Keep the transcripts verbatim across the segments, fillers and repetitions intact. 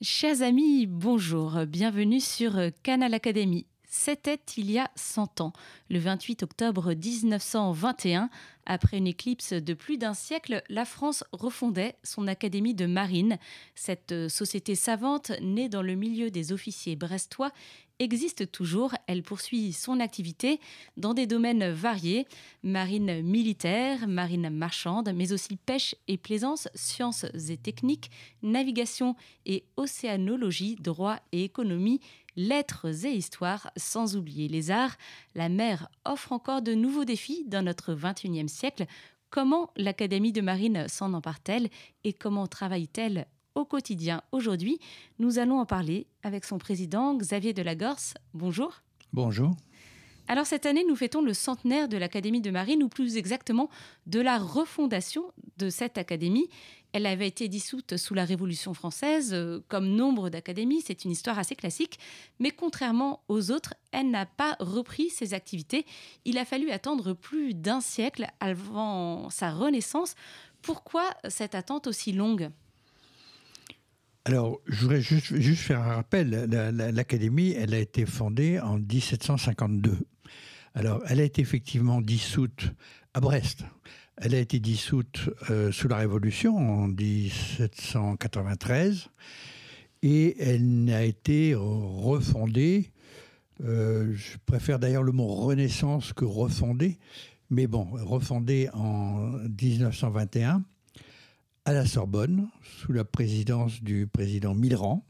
Chers amis, bonjour, bienvenue sur Canal Académie. C'était il y a cent ans, le vingt-huit octobre mille neuf cent vingt et un. Après une éclipse de plus d'un siècle, la France refondait son Académie de marine. Cette société savante, née dans le milieu des officiers brestois, existe toujours. Elle poursuit son activité dans des domaines variés, marine militaire, marine marchande, mais aussi pêche et plaisance, sciences et techniques, navigation et océanologie, droit et économie, lettres et histoire, sans oublier les arts. La mer offre encore de nouveaux défis dans notre vingt et unième siècle. Comment l'Académie de marine s'en empare-t-elle et comment travaille-t-elle au quotidien aujourd'hui? Nous allons en parler avec son président Xavier Delagorce. Bonjour. Bonjour. Alors cette année, nous fêtons le centenaire de l'Académie de marine, ou plus exactement de la refondation de cette académie. Elle avait été dissoute sous la Révolution française, euh, comme nombre d'académies, c'est une histoire assez classique, mais contrairement aux autres, elle n'a pas repris ses activités. Il a fallu attendre plus d'un siècle avant sa renaissance. Pourquoi cette attente aussi longue ? Alors, je voudrais juste, juste faire un rappel. La, la, L'Académie, elle a été fondée en dix-sept cent cinquante-deux. Alors, elle a été effectivement dissoute à Brest. Elle a été dissoute euh, sous la Révolution en dix-sept cent quatre-vingt-treize et elle a été refondée. Euh, je préfère d'ailleurs le mot renaissance que refondée, mais bon, refondée en dix-neuf cent vingt et un à la Sorbonne, sous la présidence du président Millerand,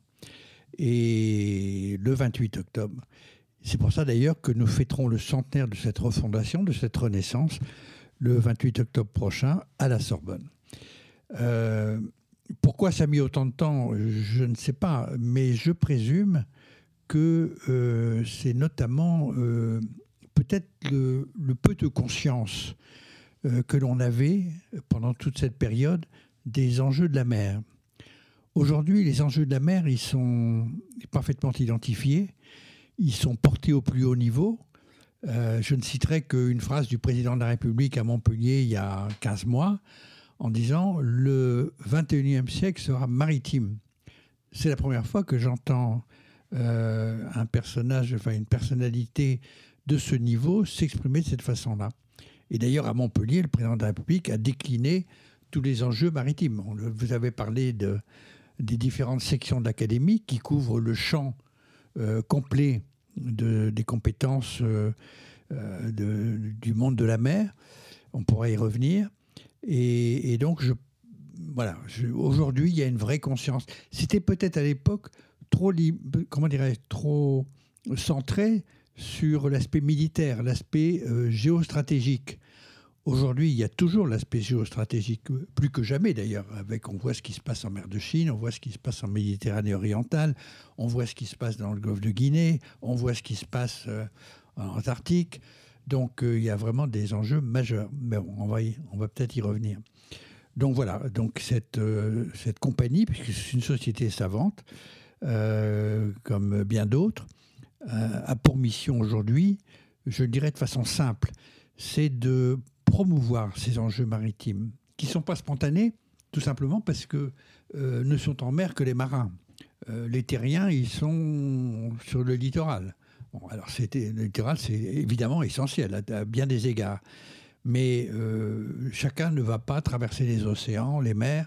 et le vingt-huit octobre. C'est pour ça d'ailleurs que nous fêterons le centenaire de cette refondation, de cette renaissance, le vingt-huit octobre prochain à la Sorbonne. Euh, pourquoi ça a mis autant de temps ? Je ne sais pas, mais je présume que euh, c'est notamment euh, peut-être le, le peu de conscience euh, que l'on avait pendant toute cette période des enjeux de la mer. Aujourd'hui, les enjeux de la mer, ils sont parfaitement identifiés, ils sont portés au plus haut niveau. Euh, je ne citerai qu'une phrase du président de la République à Montpellier il y a quinze mois, en disant « Le vingt et unième siècle sera maritime ». C'est la première fois que j'entends euh, un personnage, enfin une personnalité de ce niveau s'exprimer de cette façon-là. Et d'ailleurs, à Montpellier, le président de la République a décliné tous les enjeux maritimes. On, vous avez parlé de, des différentes sections de l'Académie qui couvrent le champ euh, complet de, des compétences euh, de, du monde de la mer. On pourrait y revenir. Et, et donc, je, voilà, je, aujourd'hui, il y a une vraie conscience. C'était peut-être à l'époque trop, comment dirais-je, trop centré sur l'aspect militaire, l'aspect euh, géostratégique. Aujourd'hui, il y a toujours l'aspect géostratégique, plus que jamais d'ailleurs. Avec, on voit ce qui se passe en mer de Chine, on voit ce qui se passe en Méditerranée orientale, on voit ce qui se passe dans le golfe de Guinée, on voit ce qui se passe euh, en Antarctique. Donc, euh, il y a vraiment des enjeux majeurs. Mais bon, on va, y, on va peut-être y revenir. Donc voilà, donc cette, euh, cette compagnie, puisque c'est une société savante, euh, comme bien d'autres, euh, a pour mission aujourd'hui, je le dirais de façon simple, c'est de promouvoir ces enjeux maritimes, qui ne sont pas spontanés, tout simplement parce que euh, ne sont en mer que les marins. Euh, les terriens, ils sont sur le littoral. Bon, alors c'était, le littoral, c'est évidemment essentiel à, à bien des égards. Mais euh, chacun ne va pas traverser les océans, les mers.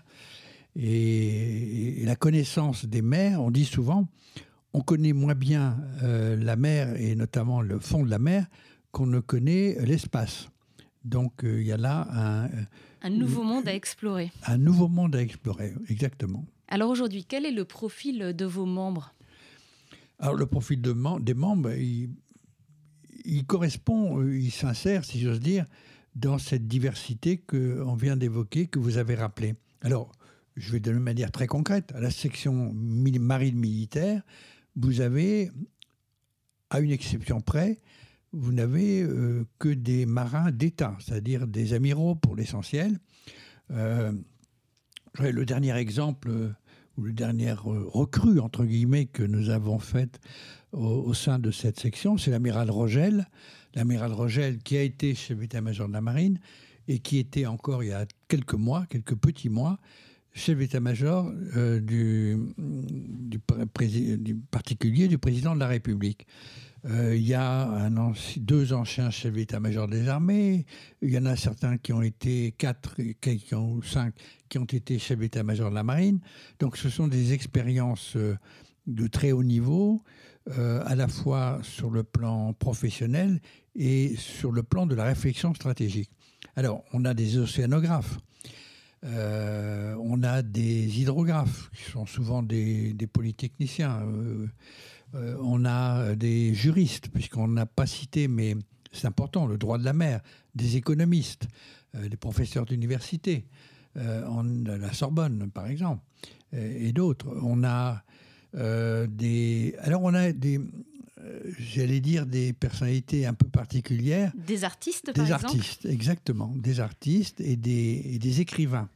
Et, et la connaissance des mers, on dit souvent, on connaît moins bien euh, la mer, et notamment le fond de la mer, qu'on ne connaît l'espace. Donc, il euh, y a là un... Un nouveau euh, monde à explorer. Un nouveau monde à explorer, exactement. Alors aujourd'hui, quel est le profil de vos membres ? Alors, le profil de mem- des membres, il, il correspond, il s'insère, si j'ose dire, dans cette diversité qu'on vient d'évoquer, que vous avez rappelée. Alors, je vais donner de manière très concrète. À la section marine militaire, vous avez, à une exception près, vous n'avez euh, que des marins d'État, c'est-à-dire des amiraux pour l'essentiel. Euh, le dernier exemple, euh, ou le dernier euh, recrue, entre guillemets, que nous avons fait au, au sein de cette section, c'est l'amiral Rogel. L'amiral Rogel qui a été chef d'état-major de la marine et qui était encore il y a quelques mois, quelques petits mois, chef d'état-major euh, du, du, particulier du président de la République. Euh, il y a un anci- deux anciens chefs d'état-major des armées, il y en a certains qui ont été quatre, qui ont, cinq, qui ont été chefs d'état-major de la marine. Donc ce sont des expériences euh, de très haut niveau, euh, à la fois sur le plan professionnel et sur le plan de la réflexion stratégique. Alors, on a des océanographes, euh, on a des hydrographes, qui sont souvent des, des polytechniciens, euh, euh, on a des juristes, puisqu'on n'a pas cité, mais c'est important, le droit de la mer, des économistes, euh, des professeurs d'université, euh, en, la Sorbonne, par exemple, et, et d'autres. On a euh, des... Alors, on a des... J'allais dire des personnalités un peu particulières. Des artistes, par des exemple. Des artistes, exactement. Des artistes et des, et des écrivains.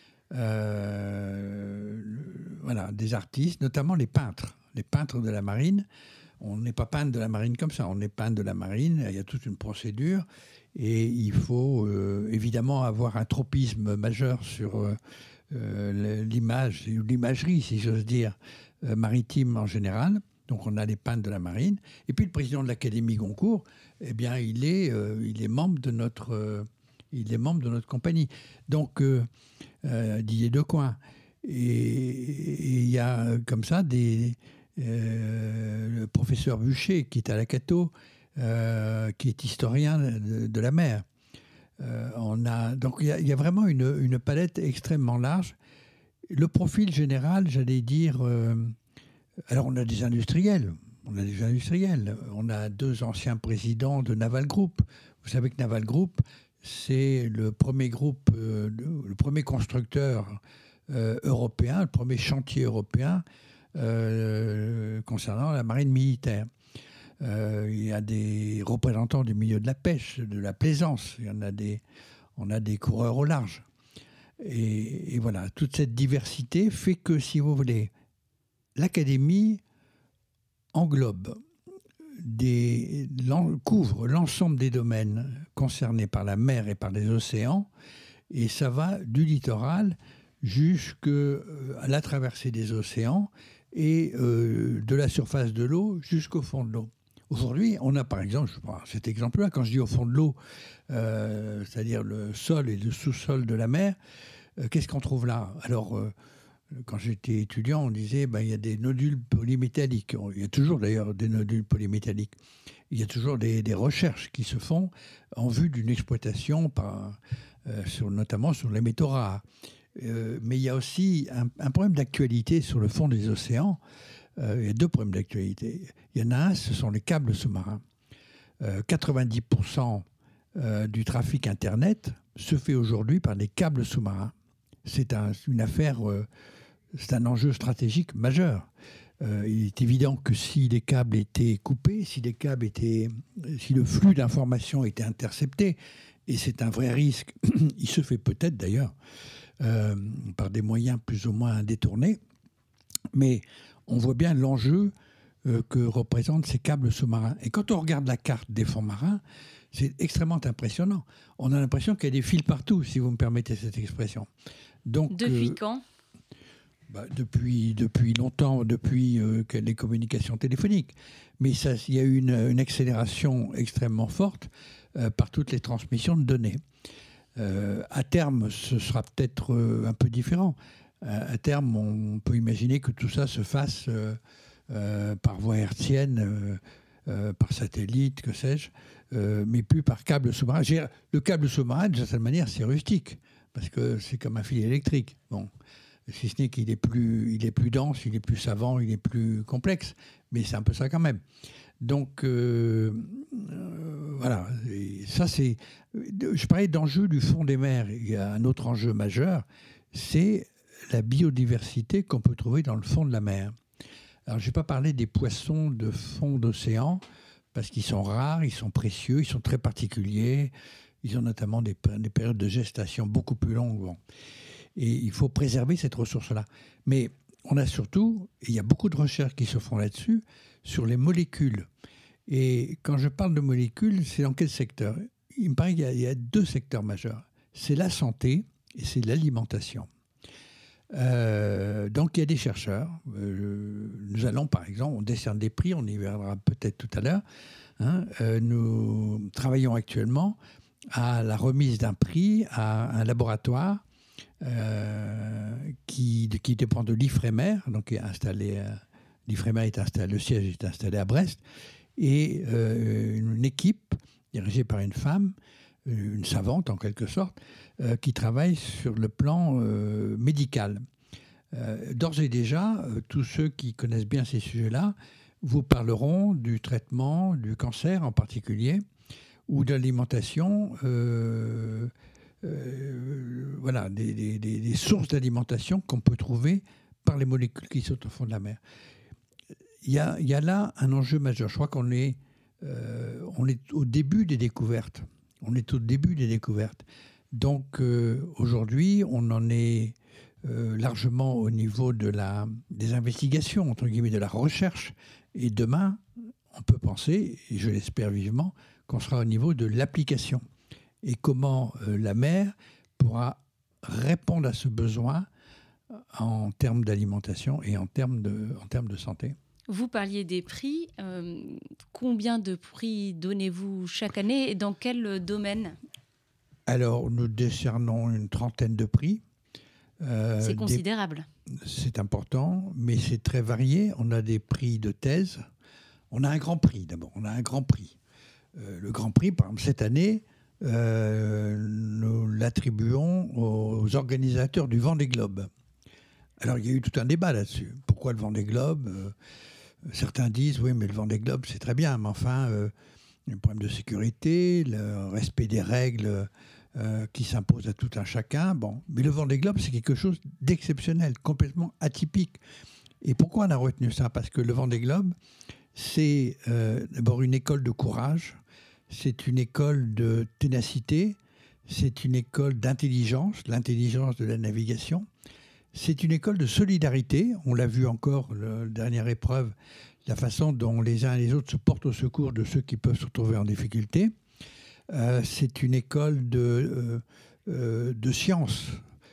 Euh, voilà, des artistes, notamment les peintres. Les peintres de la marine. On n'est pas peintre de la marine comme ça. On est peintre de la marine. Il y a toute une procédure. Et il faut euh, évidemment avoir un tropisme majeur sur euh, l'image, l'imagerie, si j'ose dire, euh, maritime en général. Donc on a les peintres de la marine. Et puis le président de l'Académie Goncourt, eh bien, il est, euh, il est membre de notre, euh, il est membre de notre compagnie. Donc euh, euh, Didier Decoing. Et il y a comme ça des, euh, le professeur Bûcher qui est à la Cato, euh, qui est historien de, de la mer. Euh, on a, donc il y, y a vraiment une, une palette extrêmement large. Le profil général, j'allais dire... Euh, Alors, on a des industriels. On a des industriels. On a deux anciens présidents de Naval Group. Vous savez que Naval Group, c'est le premier groupe, euh, le premier constructeur euh, européen, le premier chantier européen euh, concernant la marine militaire. Euh, il y a des représentants du milieu de la pêche, de la plaisance. Il y en a des, on a des coureurs au large. Et, et voilà, toute cette diversité fait que, si vous voulez, l'Académie englobe, des, l'en, couvre l'ensemble des domaines concernés par la mer et par les océans, et ça va du littoral jusqu'à la traversée des océans et euh, de la surface de l'eau jusqu'au fond de l'eau. Aujourd'hui, on a par exemple, je prends cet exemple-là, quand je dis au fond de l'eau, euh, c'est-à-dire le sol et le sous-sol de la mer, euh, qu'est-ce qu'on trouve là ? Alors, euh, quand j'étais étudiant, on disait ben, il y a des nodules polymétalliques. Il y a toujours d'ailleurs des nodules polymétalliques. Il y a toujours des, des recherches qui se font en vue d'une exploitation, par, euh, sur, notamment sur les métaux rares. Euh, mais il y a aussi un, un problème d'actualité sur le fond des océans. Euh, il y a deux problèmes d'actualité. Il y en a un, ce sont les câbles sous-marins. Euh, quatre-vingt-dix pour cent euh, du trafic Internet se fait aujourd'hui par des câbles sous-marins. C'est un, une affaire... Euh, C'est un enjeu stratégique majeur. Euh, il est évident que si les câbles étaient coupés, si les câbles étaient, si le flux d'informations était intercepté, et c'est un vrai risque, il se fait peut-être d'ailleurs euh, par des moyens plus ou moins détournés, mais on voit bien l'enjeu euh, que représentent ces câbles sous-marins. Et quand on regarde la carte des fonds marins, c'est extrêmement impressionnant. On a l'impression qu'il y a des fils partout, si vous me permettez cette expression. Donc, Depuis euh, quand ? Bah, depuis, depuis longtemps, depuis euh, les communications téléphoniques. Mais ça, il y a eu une, une accélération extrêmement forte euh, par toutes les transmissions de données. Euh, à terme, ce sera peut-être euh, un peu différent. Euh, à terme, on peut imaginer que tout ça se fasse euh, euh, par voie hertzienne, euh, euh, par satellite, que sais-je, euh, mais plus par câble sous-marin. Le câble sous-marin, de certaine manière, c'est rustique, parce que c'est comme un fil électrique. Bon. Si ce n'est qu'il est plus, il est plus dense, il est plus savant, il est plus complexe, mais c'est un peu ça quand même. Donc euh, euh, voilà, et ça c'est. Je parlais d'enjeu du fond des mers. Il y a un autre enjeu majeur, c'est la biodiversité qu'on peut trouver dans le fond de la mer. Alors je ne vais pas parler des poissons de fond d'océan parce qu'ils sont rares, ils sont précieux, ils sont très particuliers. Ils ont notamment des, des périodes de gestation beaucoup plus longues. Bon. Et il faut préserver cette ressource-là. Mais on a surtout, et il y a beaucoup de recherches qui se font là-dessus, sur les molécules. Et quand je parle de molécules, c'est dans quel secteur ? Il me paraît qu'il y a, il y a deux secteurs majeurs. C'est la santé et c'est l'alimentation. Euh, donc il y a des chercheurs, euh, nous allons, par exemple, on décerne des prix, on y verra peut-être tout à l'heure. Hein, euh, nous travaillons actuellement à la remise d'un prix à un laboratoire euh, qui, qui dépend de l'Ifremer, donc qui est installé, euh, l'Ifremer est installé, le siège est installé à Brest, et euh, une équipe dirigée par une femme, une savante en quelque sorte, euh, qui travaille sur le plan euh, médical. Euh, d'ores et déjà, euh, tous ceux qui connaissent bien ces sujets-là vous parleront du traitement du cancer en particulier, ou de l'alimentation, euh, euh, voilà, des, des, des sources d'alimentation qu'on peut trouver par les molécules qui sont au fond de la mer. Il y a, il y a là un enjeu majeur. Je crois qu'on est, euh, on est au début des découvertes. On est au début des découvertes. Donc euh, aujourd'hui, on en est euh, largement au niveau de la, des investigations, entre guillemets, de la recherche. Et demain, on peut penser, et je l'espère vivement, qu'on sera au niveau de l'application. Et comment euh, la mer pourra répondre à ce besoin en termes d'alimentation et en termes de, en termes de santé. Vous parliez des prix. Euh, combien de prix donnez-vous chaque année et dans quel domaine ? Alors, nous décernons une trentaine de prix. Euh, c'est considérable. Des... C'est important, mais c'est très varié. On a des prix de thèse. On a un grand prix, d'abord. On a un grand prix. Euh, le grand prix, par exemple, cette année, euh, nous l'attribuons aux organisateurs du Vendée Globe. Alors, il y a eu tout un débat là-dessus. Pourquoi le Vendée Globe ? euh, Certains disent, oui, mais le Vendée Globe, c'est très bien, mais enfin, euh, il y a un problème de sécurité, le respect des règles euh, qui s'imposent à tout un chacun. Bon, mais le Vendée Globe, c'est quelque chose d'exceptionnel, complètement atypique. Et pourquoi on a retenu ça ? Parce que le Vendée Globe, c'est euh, d'abord une école de courage, c'est une école de ténacité, c'est une école d'intelligence, l'intelligence de la navigation. C'est une école de solidarité. On l'a vu encore, la dernière épreuve, la façon dont les uns et les autres se portent au secours de ceux qui peuvent se retrouver en difficulté. Euh, c'est une école de, euh, euh, de science,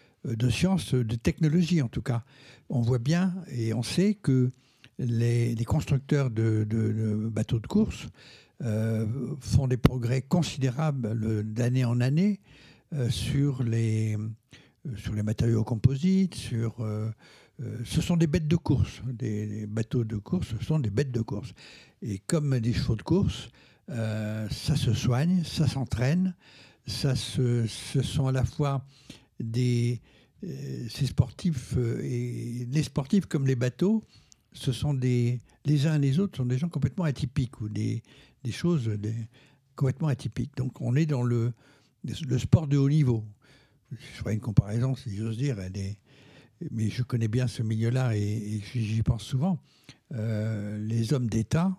de science, de technologie en tout cas. On voit bien et on sait que les, les constructeurs de, de, de bateaux de course euh, font des progrès considérables d'année en année euh, sur les... sur les matériaux composites, sur, euh, euh, ce sont des bêtes de course. Des, des bateaux de course, ce sont des bêtes de course. Et comme des chevaux de course, euh, ça se soigne, ça s'entraîne, ça se, ce sont à la fois des euh, ces sportifs, euh, et les sportifs comme les bateaux, ce sont des, les uns et les autres sont des gens complètement atypiques, ou des, des choses des, complètement atypiques. Donc on est dans le, le sport de haut niveau. Je ferai une comparaison, si j'ose dire, elle est... mais je connais bien ce milieu-là et, et j'y pense souvent. Euh, les hommes d'État,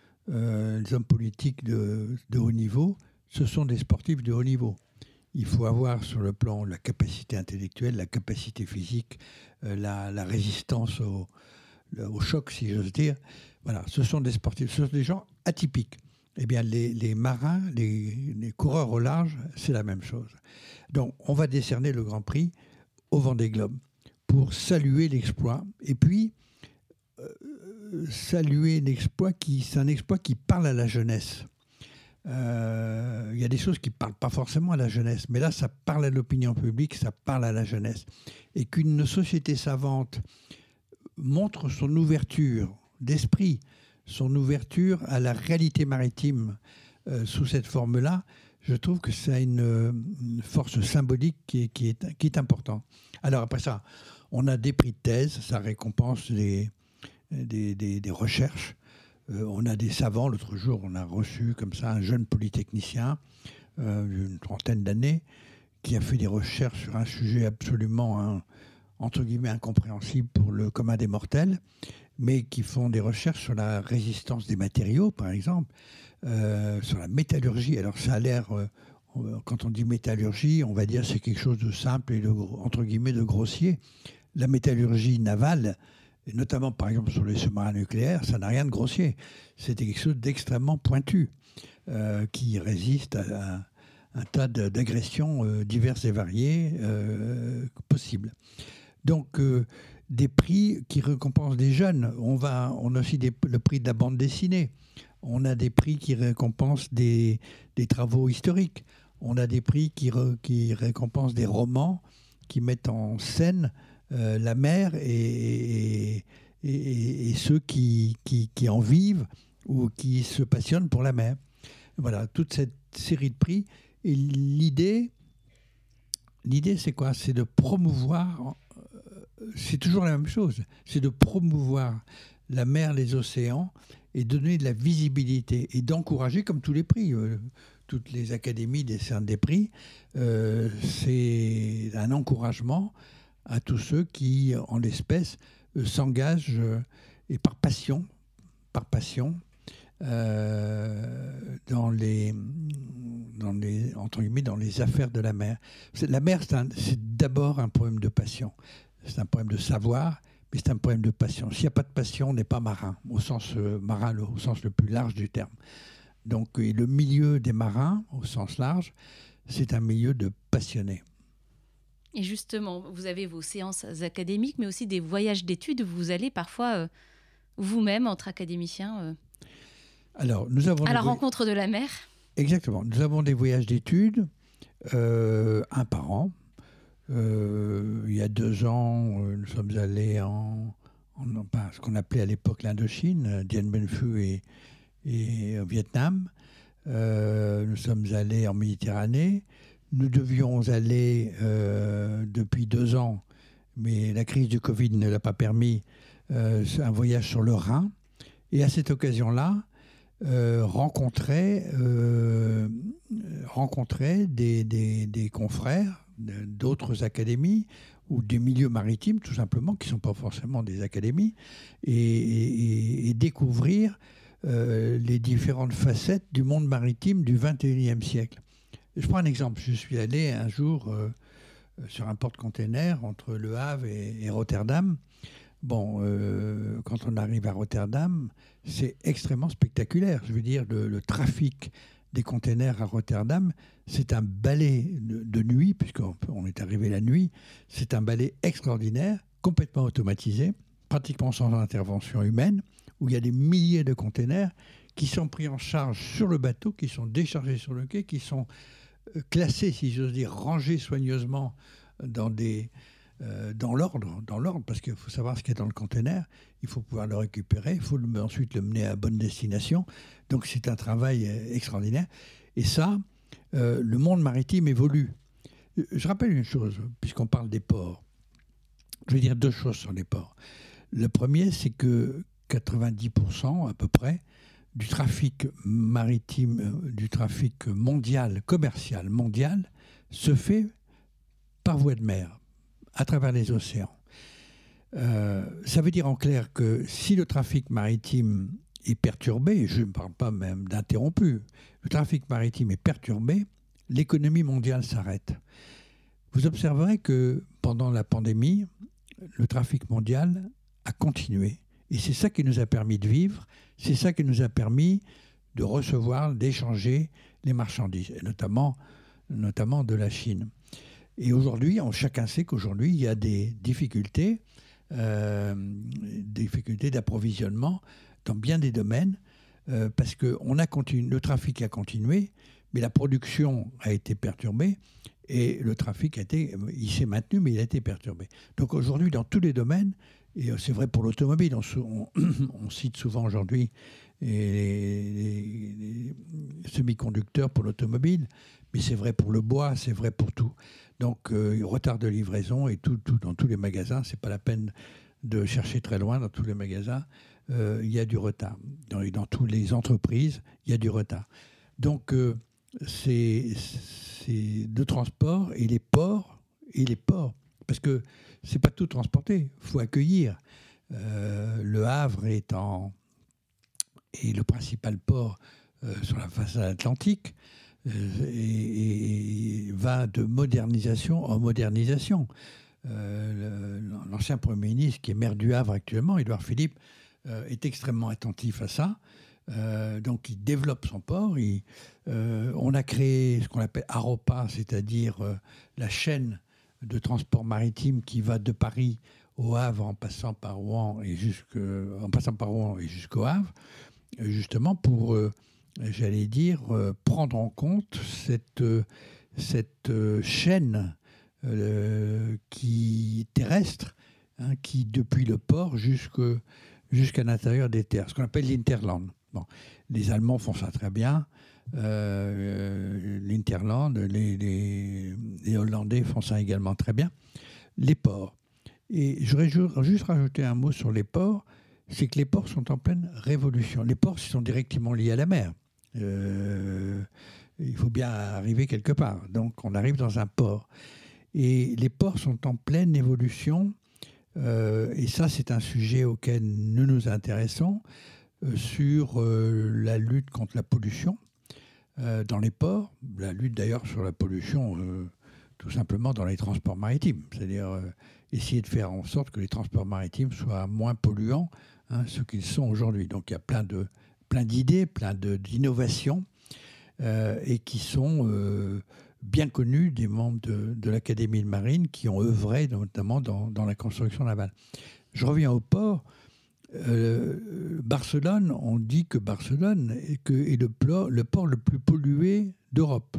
euh, les hommes politiques de, de haut niveau, ce sont des sportifs de haut niveau. Il faut avoir sur le plan la capacité intellectuelle, la capacité physique, euh, la, la résistance au, au choc, si j'ose dire. Voilà, ce sont des sportifs, ce sont des gens atypiques. Eh bien, les, les marins, les, les coureurs au large, c'est la même chose. Donc, on va décerner le Grand Prix au Vendée Globe pour saluer l'exploit. Et puis, euh, saluer l'exploit qui, c'est un exploit qui parle à la jeunesse. Euh, il y a des choses qui ne parlent pas forcément à la jeunesse, mais là, ça parle à l'opinion publique, ça parle à la jeunesse. Et qu'une société savante montre son ouverture d'esprit, son ouverture à la réalité maritime euh, sous cette forme-là, je trouve que ça a une, une force symbolique qui est, qui, est, qui est importante. Alors après ça, on a des prix de thèse, ça récompense des, des, des, des recherches. Euh, on a des savants. L'autre jour, on a reçu comme ça un jeune polytechnicien euh, d'une trentaine d'années qui a fait des recherches sur un sujet absolument, hein, entre guillemets, incompréhensible pour le commun des mortels, mais qui font des recherches sur la résistance des matériaux, par exemple, euh, sur la métallurgie. Alors ça a l'air, euh, quand on dit métallurgie, on va dire c'est quelque chose de simple et de, entre guillemets de grossier. La métallurgie navale, et notamment par exemple sur les sous-marins nucléaires, ça n'a rien de grossier. C'était quelque chose d'extrêmement pointu, euh, qui résiste à, à un tas d'agressions euh, diverses et variées euh, possibles. Donc, euh, des prix qui récompensent des jeunes. On, va, on a aussi des, le prix de la bande dessinée. On a des prix qui récompensent des, des travaux historiques. On a des prix qui, re, qui récompensent des romans qui mettent en scène euh, la mer et, et, et, et ceux qui, qui, qui en vivent ou qui se passionnent pour la mer. Voilà, toute cette série de prix. Et l'idée, l'idée c'est quoi? C'est de promouvoir, c'est toujours la même chose, c'est de promouvoir la mer, les océans, et donner de la visibilité et d'encourager, comme tous les prix, euh, toutes les académies décernent des prix, euh, c'est un encouragement à tous ceux qui, en l'espèce, euh, s'engagent euh, et par passion, par passion, euh, dans les, dans les, entre guillemets, dans les affaires de la mer. C'est, la mer, c'est, un, c'est d'abord un problème de passion, c'est un problème de savoir. Mais c'est un problème de passion. S'il n'y a pas de passion, on n'est pas marin, au sens euh, marin, le, au sens le plus large du terme. Donc, et le milieu des marins, au sens large, c'est un milieu de passionnés. Et justement, vous avez vos séances académiques, mais aussi des voyages d'études. Vous allez parfois euh, vous-même, entre académiciens, euh, Alors, nous avons à la voy- rencontre de la mer. Exactement. Nous avons des voyages d'études, euh, un par an. Euh, il y a deux ans, euh, nous sommes allés en, en, en ce qu'on appelait à l'époque l'Indochine, Dien Bien Phu et, et au Vietnam. Euh, nous sommes allés en Méditerranée. Nous devions aller euh, depuis deux ans, mais la crise du Covid ne l'a pas permis, euh, un voyage sur le Rhin. Et à cette occasion-là, euh, rencontrer, euh, rencontrer des, des, des confrères d'autres académies ou des milieux maritimes, tout simplement, qui ne sont pas forcément des académies, et, et, et découvrir euh, les différentes facettes du monde maritime du vingt et unième siècle. Je prends un exemple. Je suis allé un jour euh, sur un porte-container entre Le Havre et, et Rotterdam. Bon, euh, quand on arrive à Rotterdam, c'est extrêmement spectaculaire. Je veux dire, le, le trafic des containers à Rotterdam, c'est un ballet de, de nuit, puisqu'on on est arrivé la nuit. C'est un ballet extraordinaire, complètement automatisé, pratiquement sans intervention humaine, où il y a des milliers de containers qui sont pris en charge sur le bateau, qui sont déchargés sur le quai, qui sont euh, classés, si j'ose dire, rangés soigneusement dans des... Euh, dans l'ordre, dans l'ordre, parce qu'il faut savoir ce qu'il y a dans le conteneur, il faut pouvoir le récupérer, il faut le, ensuite le mener à bonne destination. Donc c'est un travail euh, extraordinaire. Et ça, euh, le monde maritime évolue. Je rappelle une chose, puisqu'on parle des ports. Je vais dire deux choses sur les ports. Le premier, c'est que quatre-vingt-dix pour cent à peu près du trafic maritime, euh, du trafic mondial, commercial mondial, se fait par voie de mer, à travers les océans. Euh, ça veut dire en clair que si le trafic maritime est perturbé, je ne parle pas même d'interrompu, le trafic maritime est perturbé, l'économie mondiale s'arrête. Vous observerez que pendant la pandémie, le trafic mondial a continué. Et c'est ça qui nous a permis de vivre, c'est ça qui nous a permis de recevoir, d'échanger les marchandises, et notamment, notamment de la Chine. Et aujourd'hui, on, chacun sait qu'aujourd'hui, il y a des difficultés, euh, des difficultés d'approvisionnement dans bien des domaines, euh, parce que on a continué, le trafic a continué, mais la production a été perturbée, et le trafic a été, il s'est maintenu, mais il a été perturbé. Donc aujourd'hui, dans tous les domaines, et c'est vrai pour l'automobile, on, on, on cite souvent aujourd'hui les, les, les semi-conducteurs pour l'automobile, mais c'est vrai pour le bois, c'est vrai pour tout. Donc, euh, retard de livraison et tout, tout dans tous les magasins, c'est pas la peine de chercher très loin dans tous les magasins, euh, il y a du retard. Dans, dans toutes les entreprises, il y a du retard. Donc, euh, c'est, c'est le transport et les ports, et les ports, parce que c'est pas tout transporté, il faut accueillir. Euh, le Havre est, en, est le principal port euh, sur la façade atlantique. Et, et va de modernisation en modernisation. Euh, l'ancien Premier ministre, qui est maire du Havre actuellement, Édouard Philippe, euh, est extrêmement attentif à ça. Euh, donc il développe son port. Il, euh, on a créé ce qu'on appelle AROPA, c'est-à-dire euh, la chaîne de transport maritime qui va de Paris au Havre en passant par Rouen et jusque, en passant par Rouen et jusqu'au Havre, justement pour, euh, j'allais dire, euh, prendre en compte cette, euh, cette euh, chaîne euh, qui, terrestre, hein, qui, depuis le port jusque, jusqu'à l'intérieur des terres, ce qu'on appelle l'Interland. Bon, les Allemands font ça très bien. Euh, L'Interland, les, les, les Hollandais font ça également très bien. Les ports. Et je voudrais juste rajouter un mot sur les ports, c'est que les ports sont en pleine révolution. Les ports sont directement liés à la mer. Euh, il faut bien arriver quelque part. Donc on arrive dans un port. Et les ports sont en pleine évolution. Euh, et ça, c'est un sujet auquel nous nous intéressons euh, sur euh, la lutte contre la pollution euh, dans les ports. La lutte d'ailleurs sur la pollution euh, tout simplement dans les transports maritimes. C'est-à-dire euh, essayer de faire en sorte que les transports maritimes soient moins polluants, hein, ce qu'ils sont aujourd'hui. Donc il y a plein de, plein d'idées, plein de, d'innovations euh, et qui sont euh, bien connues des membres de, de l'Académie de Marine qui ont œuvré notamment dans, dans la construction navale. Je reviens au port. Euh, Barcelone, on dit que Barcelone est, que, est le, port, le port le plus pollué d'Europe.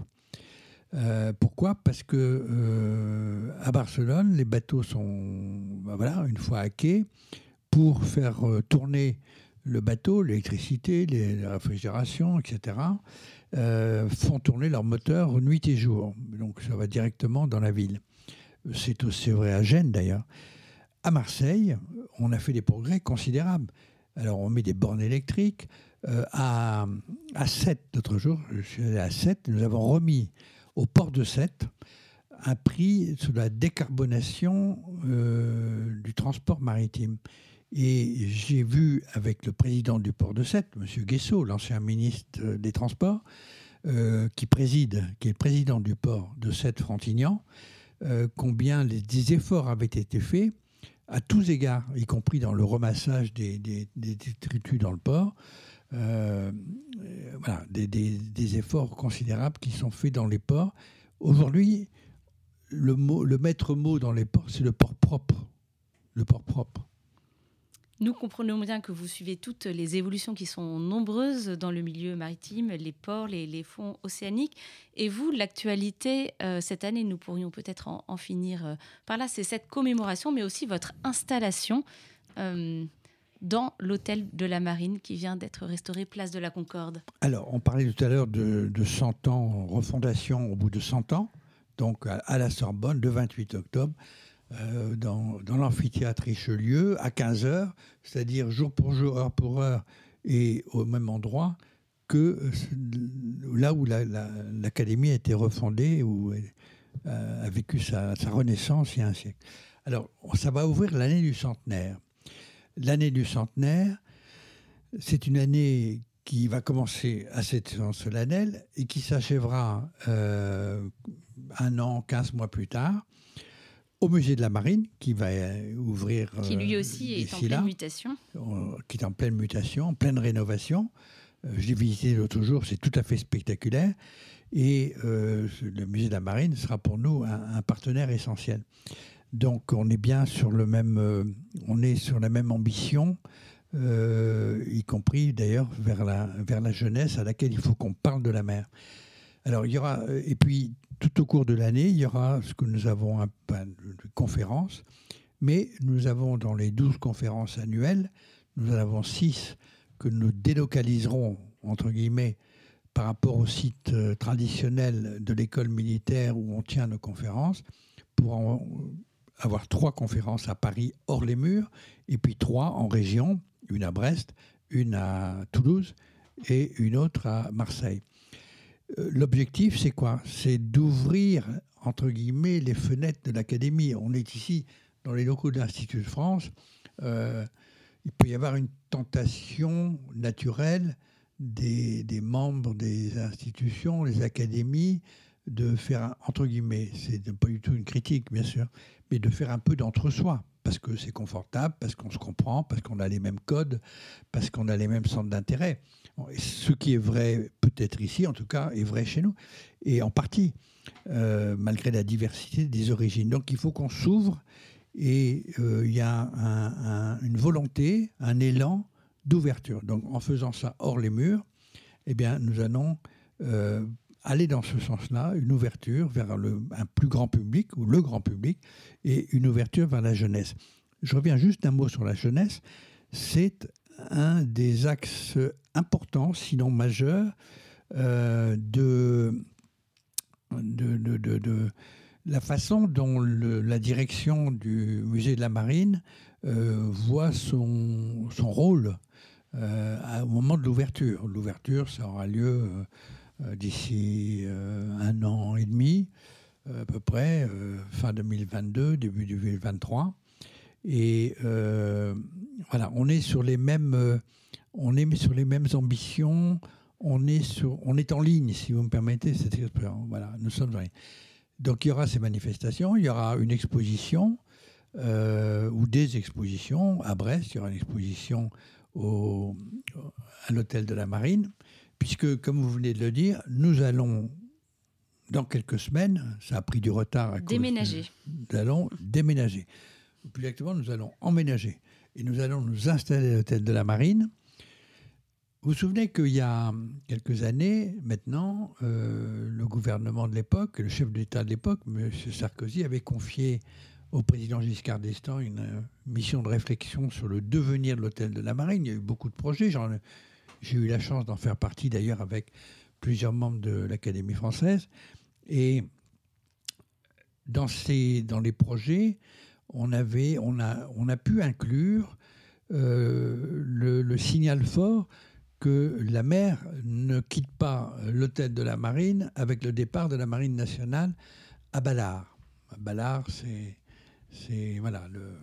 Euh, pourquoi ? Parce que euh, à Barcelone, les bateaux sont, ben voilà, une fois à quai, pour faire euh, tourner le bateau, l'électricité, les, la réfrigération, et cetera, euh, font tourner leur moteur nuit et jour. Donc ça va directement dans la ville. C'est aussi vrai à Gênes d'ailleurs. À Marseille, on a fait des progrès considérables. Alors on met des bornes électriques. Euh, à, à Sète, l'autre jour, je suis allé à Sète, nous avons remis au port de Sète un prix sur la décarbonation euh, du transport maritime. Et j'ai vu avec le président du port de Sète, M. Guessot, l'ancien ministre des Transports, euh, qui préside, qui est le président du port de Sète-Frontignan, euh, combien les, des efforts avaient été faits à tous égards, y compris dans le ramassage des, des, des détritus dans le port. Euh, voilà, des, des, des efforts considérables qui sont faits dans les ports. Aujourd'hui, le, mot, le maître mot dans les ports, c'est le port propre. Le port propre. Nous comprenons bien que vous suivez toutes les évolutions qui sont nombreuses dans le milieu maritime, les ports, les, les fonds océaniques. Et vous, l'actualité, euh, cette année, nous pourrions peut-être en, en finir euh, par là, c'est cette commémoration, mais aussi votre installation euh, dans l'hôtel de la Marine qui vient d'être restauré place de la Concorde. Alors, on parlait tout à l'heure de, de cent ans, refondation au bout de cent ans, donc à, à la Sorbonne, le vingt-huit octobre. Euh, dans, dans l'amphithéâtre Richelieu, à quinze heures, c'est-à-dire jour pour jour, heure pour heure, et au même endroit que euh, là où la, la, l'Académie a été refondée, où elle euh, a vécu sa, sa renaissance il y a un siècle. Alors, ça va ouvrir l'année du centenaire. L'année du centenaire, c'est une année qui va commencer à cette séance solennelle et qui s'achèvera euh, un an, quinze mois plus tard, au musée de la Marine, qui va ouvrir... Qui lui aussi euh, est en pleine là, mutation. Qui est en pleine mutation, en pleine rénovation. Euh, je l'ai visité l'autre jour, c'est tout à fait spectaculaire. Et euh, le musée de la Marine sera pour nous un, un partenaire essentiel. Donc on est bien sur le même... Euh, on est sur la même ambition, euh, y compris d'ailleurs vers la, vers la jeunesse à laquelle il faut qu'on parle de la mer. Alors il y aura... Et puis... Tout au cours de l'année, il y aura ce que nous avons un peu de conférences, mais nous avons dans les douze conférences annuelles, nous en avons six que nous délocaliserons, entre guillemets, par rapport au site euh, traditionnel de l'école militaire où on tient nos conférences, pour en avoir trois conférences à Paris hors les murs, et puis trois en région, une à Brest, une à Toulouse et une autre à Marseille. L'objectif, c'est quoi ? C'est d'ouvrir, entre guillemets, les fenêtres de l'Académie. On est ici dans les locaux de l'Institut de France. Euh, il peut y avoir une tentation naturelle des, des membres des institutions, des académies, de faire, entre guillemets, c'est pas du tout une critique, bien sûr, mais de faire un peu d'entre-soi, parce que c'est confortable, parce qu'on se comprend, parce qu'on a les mêmes codes, parce qu'on a les mêmes centres d'intérêt. Ce qui est vrai peut-être ici, en tout cas, est vrai chez nous, et en partie, euh, malgré la diversité des origines. Donc il faut qu'on s'ouvre et euh, il y a un, un, une volonté, un élan d'ouverture. Donc en faisant ça hors les murs, eh bien, nous allons euh, aller dans ce sens-là, une ouverture vers le, un plus grand public, ou le grand public, et une ouverture vers la jeunesse. Je reviens juste un mot sur la jeunesse. C'est un des axes importants, sinon majeurs, euh, de, de, de, de, de la façon dont le, la direction du musée de la Marine euh, voit son, son rôle euh, au moment de l'ouverture. L'ouverture, ça aura lieu euh, d'ici euh, un an et demi, à peu près, euh, fin deux mille vingt-deux, début deux mille vingt-trois. Et euh, voilà, on est sur les mêmes, euh, on est sur les mêmes ambitions. On est sur, on est en ligne, si vous me permettez cette expression. Voilà, nous sommes en ligne. Donc il y aura ces manifestations, il y aura une exposition euh, ou des expositions à Brest. Il y aura une exposition au, à l'hôtel de la Marine, puisque, comme vous venez de le dire, nous allons dans quelques semaines. Ça a pris du retard à déménager. cause de, nous allons déménager. Plus exactement, nous allons emménager. Et nous allons nous installer à l'hôtel de la Marine. Vous vous souvenez qu'il y a quelques années, maintenant, euh, le gouvernement de l'époque, le chef d'État de l'époque, M. Sarkozy, avait confié au président Giscard d'Estaing une euh, mission de réflexion sur le devenir de l'hôtel de la Marine. Il y a eu beaucoup de projets. J'en, j'ai eu la chance d'en faire partie, d'ailleurs, avec plusieurs membres de l'Académie française. Et dans, ces, dans les projets, on, avait, on, a, on a pu inclure euh, le, le signal fort que la mer ne quitte pas l'hôtel de la Marine avec le départ de la Marine nationale à Ballard. Ballard, c'est, c'est voilà, le,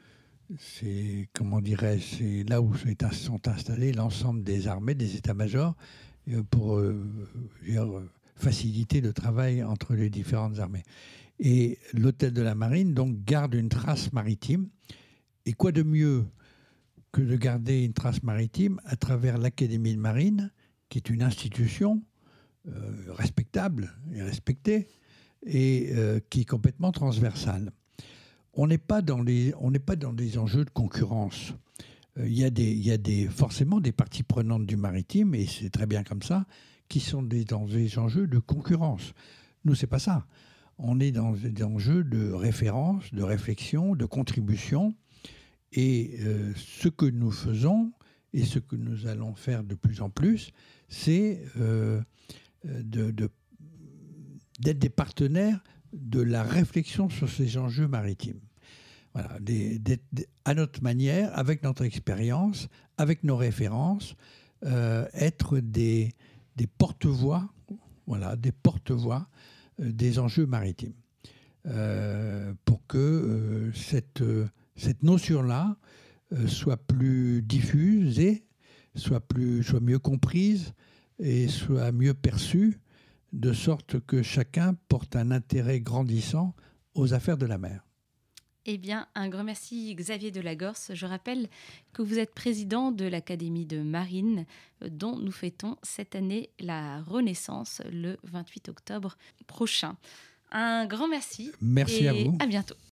c'est comment dirais-je, c'est là où sont installés l'ensemble des armées, des états-majors, pour euh, dire, faciliter le travail entre les différentes armées. Et l'hôtel de la Marine donc garde une trace maritime. Et quoi de mieux que de garder une trace maritime à travers l'Académie de Marine, qui est une institution euh, respectable et respectée, et euh, qui est complètement transversale. On n'est pas dans les, on n'est pas dans des enjeux de concurrence. Euh, il y a des, il y a des, forcément des parties prenantes du maritime, et c'est très bien comme ça, qui sont des, dans des enjeux de concurrence. Nous, c'est pas ça. On est dans des enjeux de référence, de réflexion, de contribution. Et euh, ce que nous faisons et ce que nous allons faire de plus en plus, c'est euh, de, de, d'être des partenaires de la réflexion sur ces enjeux maritimes. Voilà, des, d'être à notre manière, avec notre expérience, avec nos références, euh, être des, des porte-voix, voilà, des porte-voix euh, des enjeux maritimes, euh, pour que euh, cette euh, cette notion-là euh, soit plus diffusée, soit, plus, soit mieux comprise et soit mieux perçue, de sorte que chacun porte un intérêt grandissant aux affaires de la mer. Eh bien, un grand merci Xavier Delagorce. Je rappelle que vous êtes président de l'Académie de Marine, dont nous fêtons cette année la renaissance le vingt-huit octobre prochain. Un grand merci. Merci et à vous. À bientôt.